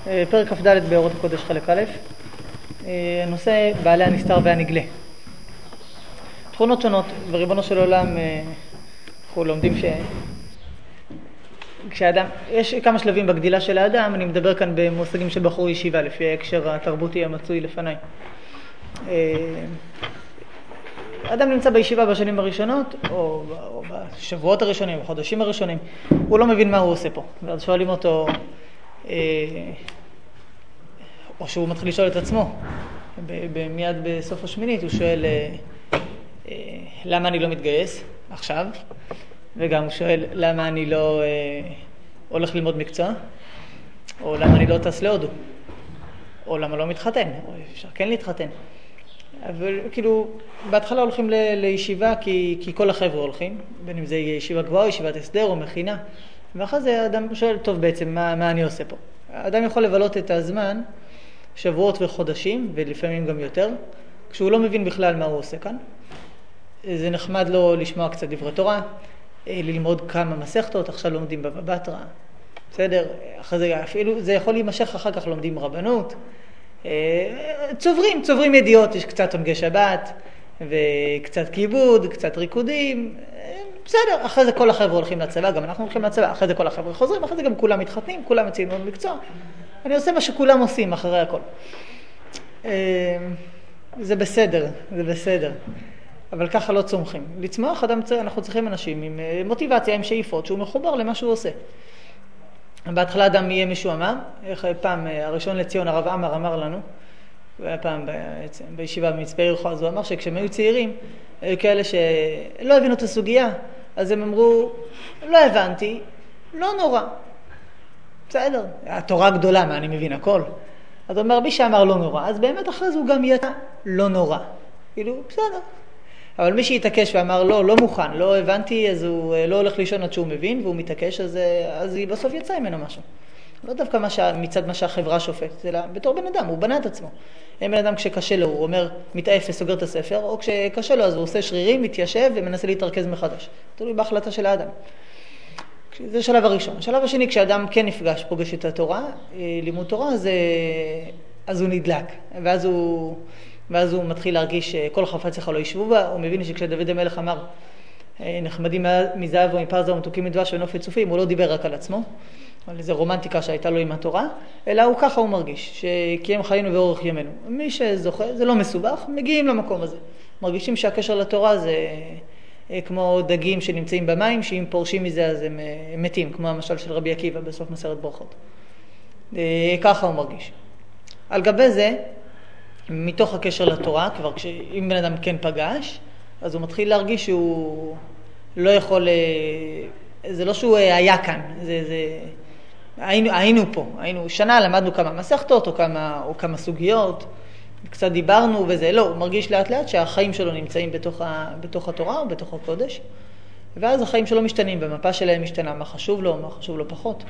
פרק כ"ד באורות הקודש חלק א', הנושא בעלי הנסתר והנגלה. תכונות שונות, וריבונו של עולם, אנחנו לומדים כשאדם, יש כמה שלבים בגדילה של האדם, אני מדבר כאן במושגים של בחור ישיבה, לפי ההקשר התרבותי המצוי לפניי. אדם נמצא בישיבה בשנים הראשונות, או בשבועות הראשונים, בחודשים הראשונים, הוא לא מבין מה הוא עושה פה. ואז שואלים אותו, או שהוא מתחיל לשאול את עצמו, מיד בסוף השמינית, הוא שואל, למה אני לא מתגייס עכשיו? וגם הוא שואל, למה אני לא הולך ללמוד מקצוע? או למה אני לא טס להודו? או למה לא מתחתן? או אפשר כן להתחתן. אבל כאילו, בהתחלה הולכים לישיבה כי כל החבר'ה הולכים, בין אם זה ישיבה גבוהה, ישיבת הסדר או מכינה. ואחרי זה האדם שואל, טוב בעצם, מה אני עושה פה? האדם יכול לבלות את הזמן, שבועות וחודשים, ולפעמים גם יותר, כשהוא לא מבין בכלל מה הוא עושה כאן. זה נחמד לו לשמוע קצת דברי תורה, ללמוד כמה מסכתות, עכשיו לומדים בבא בתרא, בסדר? אחרי זה אפילו, זה יכול להימשך, אחר כך לומדים רבנות, צוברים ידיעות, יש קצת עונגי שבת, וקצת כיבוד, קצת ריקודים, בסדר, אחרי זה כל החבר'ה הולכים לצבא, גם אנחנו הולכים לצבא, אחרי זה כל החבר'ה חוזרים, אחרי זה גם כולם מתחתנים, כולם מציעים ללמוד מקצוע. אני עושה מה שכולם עושים אחרי הכל. זה בסדר, זה בסדר. אבל ככה לא צומחים. לצמוח, אנחנו צריכים אנשים עם מוטיבציה, עם שאיפות, שהוא מחובר למה שהוא עושה. בהתחלה אדם יהיה מישהו אמר, איך פעם הראשון לציון הרב עמר אמר לנו, הוא היה פעם בישיבה במצפה יריחו, אז הוא אמר שכשהם היו צעירים, היו כאלה שלא הבינו את הסוגיה, אז הם אמרו, לא הבנתי, לא נורא. בסדר, התורה גדולה, מה אני מבין הכל. אז הוא אומר, מי שאמר לא נורא, אז באמת אחרי זה הוא גם ידע לא נורא. כאילו, בסדר. אבל מי שהתעקש ואמר לא מוכן, לא הבנתי, אז הוא לא הולך לישון עד שהוא מבין, והוא מתעקש, אז היא בסוף יצא ממנו משהו. לא דווקא מצד מה שהחברה שופטת, אלא בתור בן אדם, הוא בנה את עצמו. אין בן אדם כשקשה לו, הוא אומר, מתעף וסוגר את הספר, או כשקשה לו, אז הוא עושה שרירים, מתיישב ומנסה להתרכז מחדש. תלוי בהחלטה של האדם. זה השלב הראשון. השלב השני, כשאדם כן נפגש, פוגש את התורה, לימוד תורה, אז הוא נדלק. ואז הוא מתחיל להרגיש שכל חפציך לא ישבו בה. הוא מבין שכשדוד המלך אמר, נחמדים מזהב ומפרזה ומתוקים מדבש ונופת צופים, הוא לא דיבר רק על עצמו, על איזו רומנטיקה שהייתה לו עם התורה, אלא הוא ככה הוא מרגיש, שקיים חיינו ואורך ימינו. מי שזוכה, זה לא מסובך, מגיעים למקום הזה. מרגישים שהקשר לתורה זה כמו דגים שנמצאים במים, שאם פורשים מזה אז הם מתים, כמו המשל של רבי עקיבא בסוף מסכת ברכות. ככה הוא מרגיש. על גבי זה, מתוך הקשר לתורה, כבר אם בן אדם כן פגש, אז הוא מתחיל להרגיש שהוא לא יכול, זה לא שהוא היה כאן, היינו פה, שנה למדנו כמה מסכתות או כמה סוגיות, קצת דיברנו וזה, לא, הוא מרגיש לאט לאט שהחיים שלו נמצאים בתוך התורה או בתוך הקודש, ואז החיים שלו משתנים, במפה שלהם משתנה מה חשוב לו, מה חשוב לו פחות.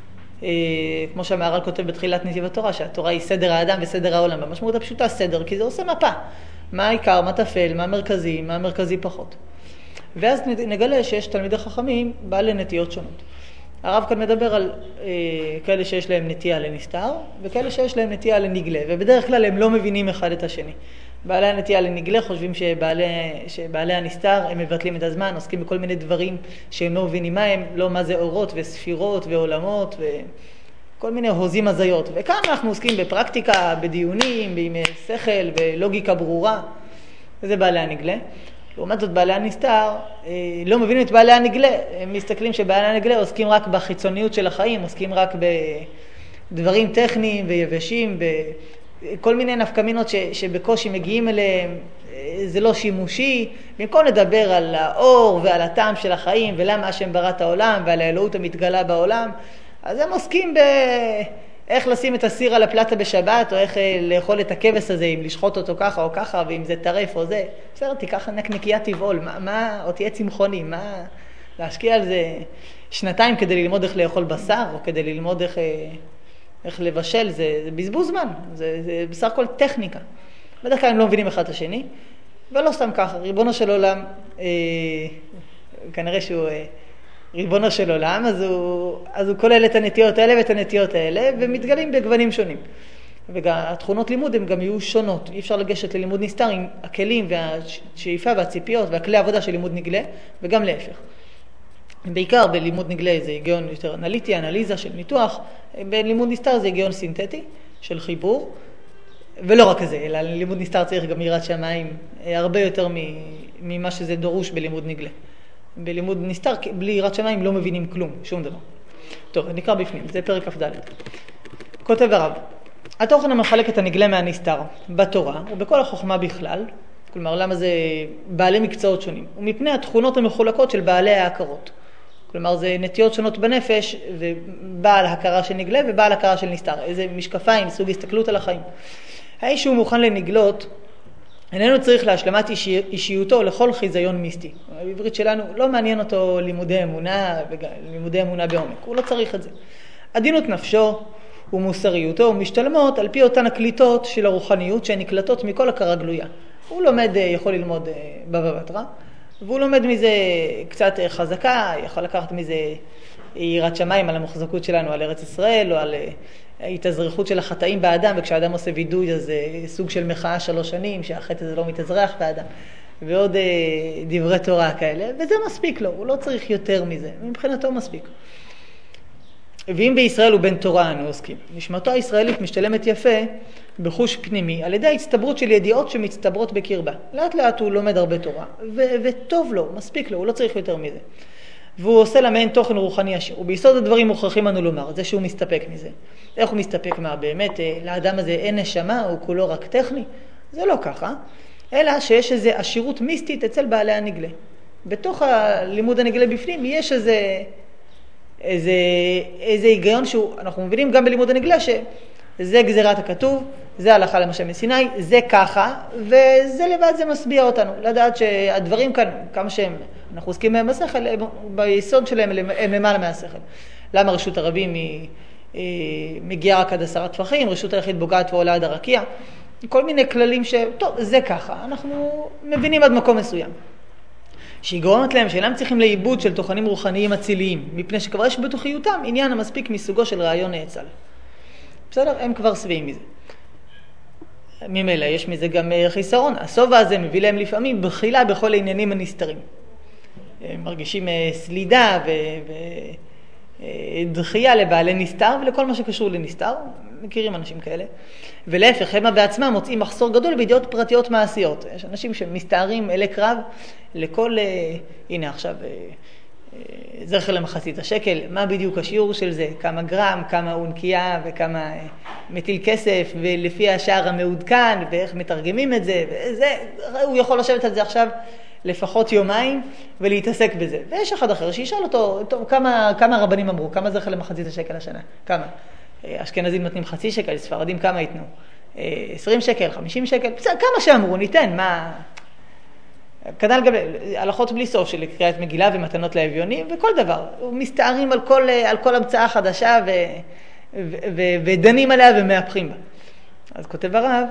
כמו שהמהר"ל כותב בתחילת נתיב התורה, שהתורה היא סדר האדם וסדר העולם, במשמעות הפשוטה סדר, כי זה עושה מפה, מה העיקר, מה תפל, מה מרכזי, מה מרכזי פחות. ואז נגלה שיש תלמידי חכמים בעלי נטיות שונות. הרב כאן מדבר על כאלה שיש להם נטייה לנסתר, וכאלה שיש להם נטייה לנגלה, ובדרך כלל הם לא מבינים אחד את השני. בעלי הנטייה לנגלה חושבים שבעלי הנסתר הם מבטלים את הזמן, עוסקים בכל מיני דברים שהם לא מבינים מה הם, לא מה זה אורות וספירות ועולמות וכל מיני הוזים הזיות. וכאן אנחנו עוסקים בפרקטיקה, בדיונים, עם שכל ולוגיקה ברורה, וזה בעלי הנגלה. לעומת זאת בעלי הנסתר לא מבינים את בעלי הנגלה, הם מסתכלים שבעלי הנגלה עוסקים רק בחיצוניות של החיים, עוסקים רק בדברים טכניים ויבשים, כל מיני נפקמינות שבקושי מגיעים אליהם, זה לא שימושי. במקום לדבר על האור ועל הטעם של החיים ולמה השם ברא את העולם ועל האלוהות המתגלה בעולם, אז הם עוסקים באיך לשים את הסיר על הפלטה בשבת, או איך לאכול את הכבש הזה, אם לשחוט אותו ככה או ככה, ואם זה טרף או זה. בסדר, תיקח נקניקייה טבעול, או תהיה צמחוני, מה להשקיע על זה 2 כדי ללמוד איך לאכול בשר, או כדי ללמוד איך לבשל, זה בזבוז זמן, זה בסך הכל טכניקה. בדרך כלל הם לא מבינים אחד את השני, ולא סתם ככה. ריבונו של עולם, כנראה שהוא ריבונו של עולם, אז הוא כולל את הנטיות האלה ואת הנטיות האלה, ומתגלים בגוונים שונים. והתכונות לימוד הן גם יהיו שונות. אי אפשר לגשת ללימוד נסתר עם הכלים והשאיפה והציפיות והכלי העבודה של לימוד נגלה, וגם להפך. בעיקר בלימוד נגלה זה היגיון יותר אנליטי, אנליזה של ניתוח, בלימוד נסתר זה היגיון סינתטי של חיבור, ולא רק זה, אלא לימוד נסתר צריך גם יראת שמיים הרבה יותר ממה שזה דרוש בלימוד נגלה. בלימוד נסתר, בלי יראת שמיים לא מבינים כלום, שום דבר. טוב, נקרא בפנים, זה פרק כ"ד. כותב הרב, התוכן המחלק את הנגלה מהנסתר בתורה ובכל החוכמה בכלל, כלומר למה זה בעלי מקצועות שונים, ומפני התכונות המחולקות של בעלי ההכרות. כלומר זה נטיות שונות בנפש, ובעל הכרה של נגלה ובעל הכרה של נסתר. איזה משקפיים, סוג הסתכלות על החיים. האיש שהוא מוכן לנגלות, איננו צריך להשלמת אישיותו לכל חיזיון מיסטי. בעברית שלנו לא מעניין אותו לימודי אמונה בעומק, הוא לא צריך את זה. עדינות נפשו ומוסריותו משתלמות על פי אותן הקליטות של הרוחניות שהן נקלטות מכל הכרה גלויה. הוא לומד, יכול ללמוד בבא בתרא, והוא לומד מזה קצת חזקה, יכול לקחת מזה יראת שמיים על המוחזקות שלנו על ארץ ישראל, או על התאזרחות של החטאים באדם, וכשאדם עושה וידוי אז סוג של מחאה 3 שנים, שהחטא הזה לא מתאזרח באדם, ועוד דברי תורה כאלה, וזה מספיק לו, הוא לא צריך יותר מזה, מבחינתו מספיק. ואם בישראל הוא בן תורה אנו עוסקים, נשמתו הישראלית משתלמת יפה בחוש פנימי, על ידי ההצטברות של ידיעות שמצטברות בקרבה. לאט לאט הוא לומד הרבה תורה, וטוב לו, מספיק לו, הוא לא צריך יותר מזה. והוא עושה לה מעין תוכן רוחני עשיר, וביסוד הדברים מוכרחים אנו לומר, זה שהוא מסתפק מזה. איך הוא מסתפק מה? באמת, לאדם הזה אין נשמה, הוא כולו רק טכני? זה לא ככה, אלא שיש איזו עשירות מיסטית אצל בעלי הנגלה. בתוך הלימוד הנגלה בפנים יש איזה היגיון שאנחנו מבינים גם בלימוד הנגלה שזה גזירת הכתוב, זה הלכה למשה מסיני, זה ככה, וזה לבד זה משביע אותנו. לדעת שהדברים כאן, כמה שהם, אנחנו עוסקים בהם בשכל, ביסוד שלהם הם למעלה מהשכל. למה רשות הרבים מגיעה רק עד 10 טפחים, רשות היחיד בוגעת ועולה עד הרקיע, כל מיני כללים טוב, זה ככה, אנחנו מבינים עד מקום מסוים. שהיא גורמת להם שאינם צריכים לאיבוד של תוכנים רוחניים אציליים, מפני שכבר יש בתוכיותם עניין המספיק מסוגו של רעיון נאצל. בסדר? הם כבר שבעים מזה. ממילא יש מזה גם חיסרון. הסובה הזה מביא להם לפעמים בחילה בכל העניינים הנסתרים. הם מרגישים סלידה ודחייה לבעלי נסתר ולכל מה שקשור לנסתר. מכירים אנשים כאלה. ולהפך, הם בעצמם מוצאים מחסור גדול בידיעות פרטיות מעשיות. יש אנשים שמסתערים אלי קרב לכל, הנה עכשיו, זכר למחצית השקל, מה בדיוק השיעור של זה, כמה גרם, כמה אונקייה וכמה מטיל כסף, ולפי השער המעודכן, ואיך מתרגמים את זה, וזה, הוא יכול לשבת על זה עכשיו לפחות יומיים ולהתעסק בזה. ויש אחד אחר שישאל אותו, טוב, כמה רבנים אמרו, כמה זכר למחצית השקל השנה, כמה? אשכנזים נותנים 0.5 שקל, ספרדים כמה ייתנו? 20 שקל, 50 שקל, כמה שאמרו, ניתן, מה? כנ"ל גם הלכות בלי סוף של קריאת מגילה ומתנות לאביונים, וכל דבר. מסתערים על כל המצאה חדשה ודנים עליה ומהפכים בה. אז כותב הרב,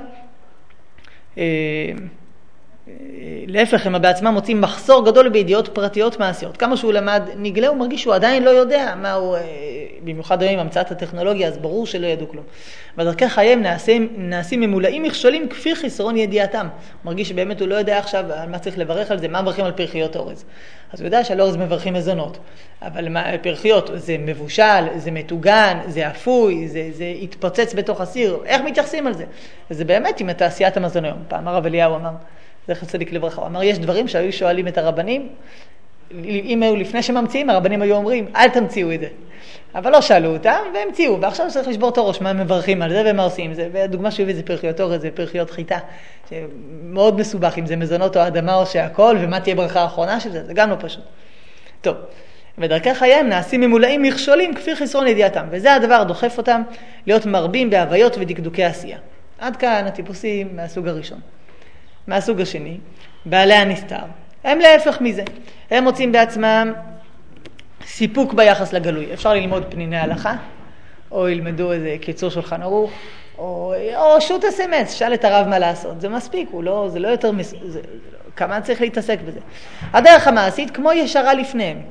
להפך, הם בעצמם מוצאים מחסור גדול בידיעות פרטיות מעשיות. כמה שהוא למד נגלה, הוא מרגיש שהוא עדיין לא יודע מה הוא, במיוחד היום עם המצאת הטכנולוגיה, אז ברור שלא ידעו כלום. בדרכי חייהם נעשים ממולאים מכשולים כפי חיסרון ידיעתם. הוא מרגיש שבאמת הוא לא יודע עכשיו על מה צריך לברך על זה, מה מברכים על פרחיות אורז. אז הוא יודע שעל אורז מברכים מזונות, אבל פרחיות זה מבושל, זה מטוגן, זה אפוי, זה התפוצץ בתוך הסיר. איך מתייחסים על זה? וזה באמת עם תעשיית המזון היום. פעם הרב אליהו אמר, זכר צדיק לברכה, הוא אמר, יש דברים שהיו שואלים את הרבנים, אם היו לפני שממציאים, הרבנים היו אומרים, אל תמציאו את זה. אבל לא שאלו אותם, והמציאו, ועכשיו צריך לשבור את הראש, מה הם מברכים על זה ומה עושים עם זה. והדוגמה שהוא הביא זה פרחיות אורז, זה פרחיות חיטה, שמאוד מסובך, אם זה מזונות או אדמה או שהכל, ומה תהיה ברכה האחרונה של זה, זה גם לא פשוט. טוב, ודרכי חייהם נעשים ממולאים מכשולים כפי חיסרון ידיעתם, וזה הדבר דוחף אותם להיות מרבים בהוויות ודקדוקי עשייה. עד כאן הטיפוסים מהסוג הראשון. מהסוג השני, בעלי הנסתר, הם להפך מזה. הם מוצאים בעצמם סיפוק ביחס לגלוי. אפשר ללמוד פניני הלכה, או ילמדו איזה קיצור שולחן ערוך, או שוט אס-אם-אס, שאל את הרב מה לעשות. זה מספיק, זה לא יותר כמה צריך להתעסק בזה. הדרך המעשית כמו ישרה לפניהם.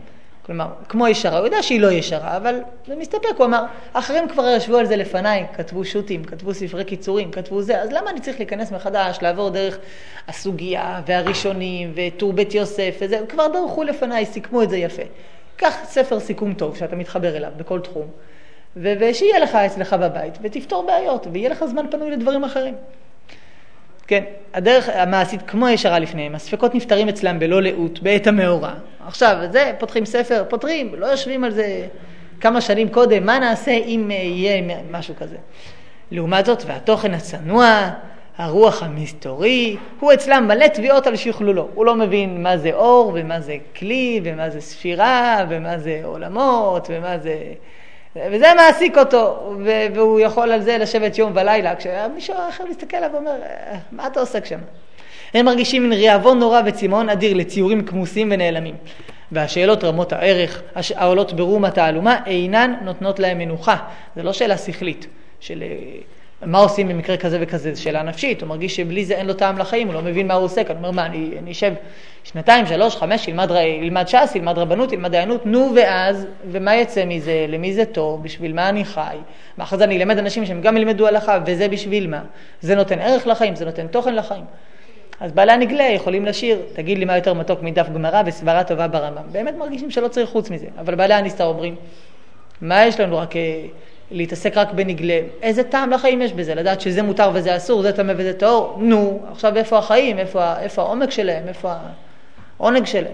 כלומר, כמו ישרה, הוא יודע שהיא לא ישרה, אבל זה מסתפק, הוא אמר, אחרים כבר ישבו על זה לפניי, כתבו שוטים, כתבו ספרי קיצורים, כתבו זה, אז למה אני צריך להיכנס מחדש, לעבור דרך הסוגיה והראשונים וטור בית יוסף וזה, כבר דרכו לפניי, סיכמו את זה יפה. קח ספר סיכום טוב שאתה מתחבר אליו בכל תחום, ושיהיה לך אצלך בבית, ותפתור בעיות, ויהיה לך זמן פנוי לדברים אחרים. כן, הדרך המעשית כמו ישרה לפניהם, הספקות נפטרים אצלם בלא לאות, בעת המאורע. עכשיו, זה, פותחים ספר, פותרים, לא יושבים על זה כמה שנים קודם, מה נעשה אם יהיה משהו כזה. לעומת זאת, והתוכן הצנוע, הרוח המסתורי, הוא אצלם מלא תביעות על שכלולו. הוא לא מבין מה זה אור, ומה זה כלי, ומה זה ספירה, ומה זה עולמות, ומה זה... וזה מעסיק אותו, והוא יכול על זה לשבת יום ולילה, כשמישהו אחר מסתכל עליו ואומר, מה אתה עושה שם? הם מרגישים מן רעבון נורא וצימאון אדיר לציורים כמוסים ונעלמים. והשאלות רמות הערך, העולות ברום התעלומה, אינן נותנות להם מנוחה. זה לא שאלה שכלית, של מה עושים במקרה כזה וכזה, זה שאלה נפשית. הוא מרגיש שבלי זה אין לו טעם לחיים, הוא לא מבין מה הוא עושה. אני אומר, מה, אני אשב 2, 3, 5, ילמד ש"ס, ילמד רבנות, ילמד דיינות, נו ואז, ומה יצא מזה, למי זה טוב, בשביל מה אני חי? ואחרי זה אני אלמד אנשים שהם גם ילמדו הלכה, וזה בשביל מה? זה נותן ערך לחיים, זה נותן תוכן לחיים. אז בעלי הנגלה יכולים לשיר, תגיד לי מה יותר מתוק מדף גמרא וסברה טובה ברמה. באמת מרגישים שלא צריך חוץ מזה, אבל בעלי הנסתר אומרים, מה יש לנו רק להתעסק רק בנגלה? איזה טעם לחיים יש בזה? לדעת שזה מותר וזה אסור, זה טמא וזה טהור? נו, עכשיו איפה החיים? איפה העומק שלהם? איפה העונג שלהם?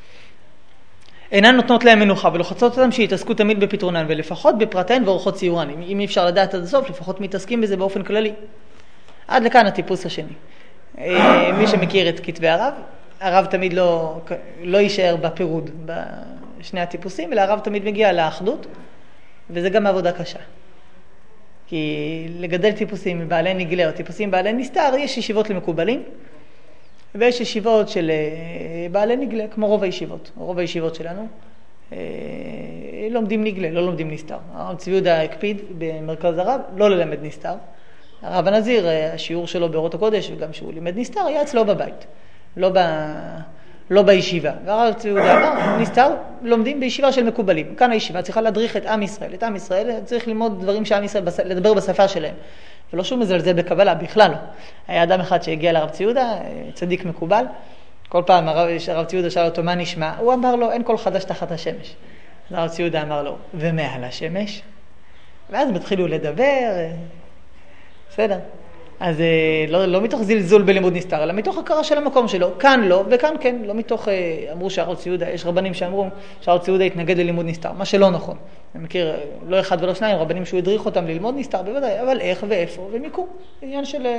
אינן נותנות להם מנוחה ולוחצות אותם שיתעסקו תמיד בפתרונן, ולפחות בפרטיהן ואורחות ציורן. אם אי אפשר לדעת עד הסוף, לפחות מתעסקים בזה באופן כללי. עד לכאן הטיפוס השני. מי שמכיר את כתבי הרב תמיד לא יישאר בפירוד בשני הטיפוסים, אלא הרב תמיד מגיע לאחדות, וזה גם עבודה קשה. כי לגדל טיפוסים מבעלי נגלה או טיפוסים בעלי נסתר, יש ישיבות למקובלים, ויש ישיבות של בעלי נגלה, כמו רוב הישיבות. רוב הישיבות שלנו לומדים נגלה, לא לומדים נסתר. הרב צבי יהודה הקפיד במרכז הרב לא ללמד נסתר. הרב הנזיר, השיעור שלו באורות הקודש, וגם שהוא לימד נסתר, היה אצלו בבית, לא בישיבה. והרב צבי יהודה אמר, נסתר לומדים בישיבה של מקובלים. כאן הישיבה צריכה להדריך את עם ישראל. את עם ישראל צריך ללמוד דברים שעם ישראל, לדבר בשפה שלהם. ולא שום מזלזל בקבלה, בכלל לא. היה אדם אחד שהגיע לרב צבי יהודה, צדיק מקובל. כל פעם הרב צבי יהודה שאל אותו, מה נשמע? הוא אמר לו, אין כל חדש תחת השמש. אז הרב צבי יהודה אמר לו, ומעל השמש? ואז התחילו לדבר, בסדר. אז לא מתוך זלזול בלימוד נסתר, אלא מתוך הכרה של המקום שלו. כאן לא, וכאן כן. לא מתוך, אמרו שהרב צבי יהודה, יש רבנים שאמרו שהרב צבי יהודה התנגד ללימוד נסתר, מה שלא נכון. אני מכיר לא אחד ולא שניים, רבנים שהוא הדריך אותם ללמוד נסתר, בוודאי, אבל איך ואיפה ומיקום. עניין של...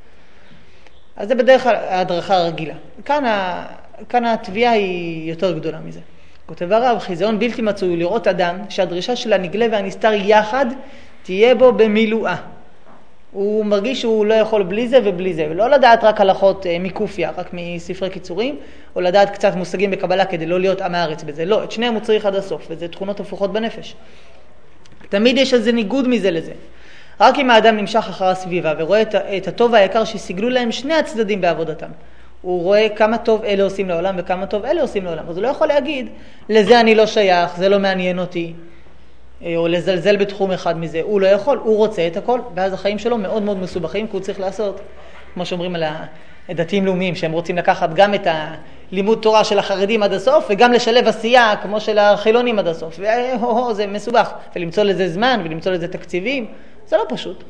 אז זה בדרך כלל ההדרכה הרגילה. כאן התביעה היא יותר גדולה מזה. כותב הרב, חיזיון בלתי מצוי לראות אדם שהדרישה של הנגלה והנסתר יחד תהיה בו במילואה. הוא מרגיש שהוא לא יכול בלי זה ובלי זה, ולא לדעת רק הלכות מקופיה, רק מספרי קיצורים, או לדעת קצת מושגים בקבלה כדי לא להיות עם הארץ בזה. לא, את שניהם הוא צריך עד הסוף, וזה תכונות הפוכות בנפש. תמיד יש איזה ניגוד מזה לזה. רק אם האדם נמשך אחר הסביבה ורואה את הטוב היקר שסיגלו להם שני הצדדים בעבודתם, הוא רואה כמה טוב אלה עושים לעולם וכמה טוב אלה עושים לעולם. אז הוא לא יכול להגיד, לזה אני לא שייך, זה לא מעניין אותי, או לזלזל בתחום אחד מזה. הוא לא יכול, הוא רוצה את הכל, ואז החיים שלו מאוד מאוד מסובכים, כי הוא צריך לעשות, כמו שאומרים על הדתיים לאומיים, שהם רוצים לקחת גם את הלימוד תורה של החרדים עד הסוף, וגם לשלב עשייה כמו של החילונים עד הסוף. זה מסובך, ולמצוא לזה זמן, ולמצוא לזה תקציבים, זה לא פשוט.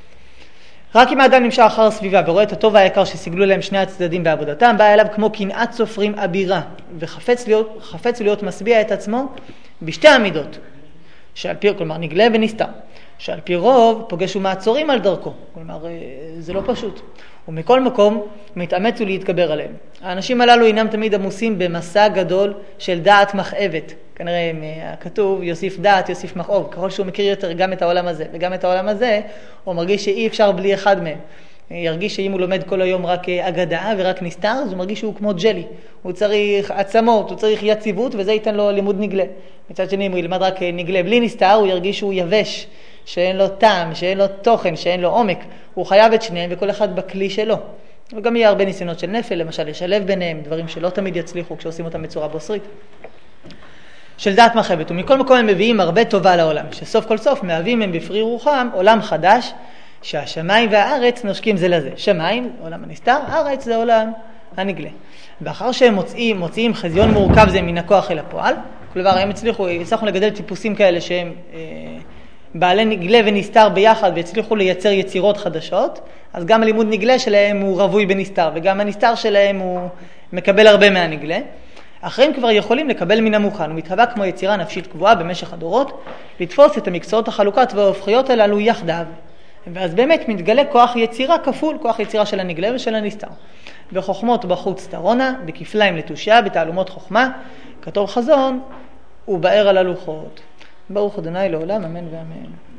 רק אם האדם נמשך אחר הסביבה ורואה את הטוב והיקר שסיגלו להם שני הצדדים בעבודתם, בא אליו כמו קנאת סופרים אבירה, וחפץ להיות משביע את עצמו בשתי המידות. שעל פי, כלומר, נגלה ונסתר, שעל פי רוב פוגש ומעצורים על דרכו. כלומר, זה לא פשוט. ומכל מקום מתאמץ להתגבר עליהם. האנשים הללו אינם תמיד עמוסים במסע גדול של דעת מכאבת. כנראה מהכתוב, יוסיף דעת, יוסיף מכאוב. ככל שהוא מכיר יותר גם את העולם הזה וגם את העולם הזה, הוא מרגיש שאי אפשר בלי אחד מהם. ירגיש שאם הוא לומד כל היום רק אגדה ורק נסתר, אז הוא מרגיש שהוא כמו ג'לי. הוא צריך עצמות, הוא צריך יציבות, וזה ייתן לו לימוד נגלה. מצד שני, אם הוא ילמד רק נגלה בלי נסתר, הוא ירגיש שהוא יבש, שאין לו טעם, שאין לו תוכן, שאין לו עומק. הוא חייב את שניהם וכל אחד בכלי שלו. וגם יהיה הרבה ניסיונות של נפל, למשל לשלב ביניהם, דברים שלא תמיד יצליחו כשעושים אותם בצורה בוסרית. של דעת מחבת, ומכל מקום הם מביאים הרבה טובה לעולם, שסוף כל סוף מהווים הם בפרי רוחם עולם חדש, שהשמיים והארץ נושקים זה לזה. שמיים, עולם הנסתר, הארץ זה עולם הנגלה. ואחר שהם מוציאים חזיון מורכב זה מן הכוח אל הפועל, כלומר הם הצליחו לגדל טיפוסים כאלה שהם בעלי נגלה ונסתר ביחד, והצליחו לייצר יצירות חדשות, אז גם הלימוד נגלה שלהם הוא רווי בנסתר, וגם הנסתר שלהם הוא מקבל הרבה מהנגלה. אחרים כבר יכולים לקבל מן המוכן, הוא מתהווה כמו יצירה נפשית קבועה במשך הדורות, לתפוס את המקצועות החלוקת וההופכיות הללו יחדיו. ואז באמת מתגלה כוח יצירה כפול, כוח יצירה של הנגלה ושל הנסתר. בחוכמות בחוץ תרונה, בכפליים לתושיה, בתעלומות חוכמה, כתוב חזון, ובאר על הלוחות. ברוך ה' לעולם, אמן ואמן.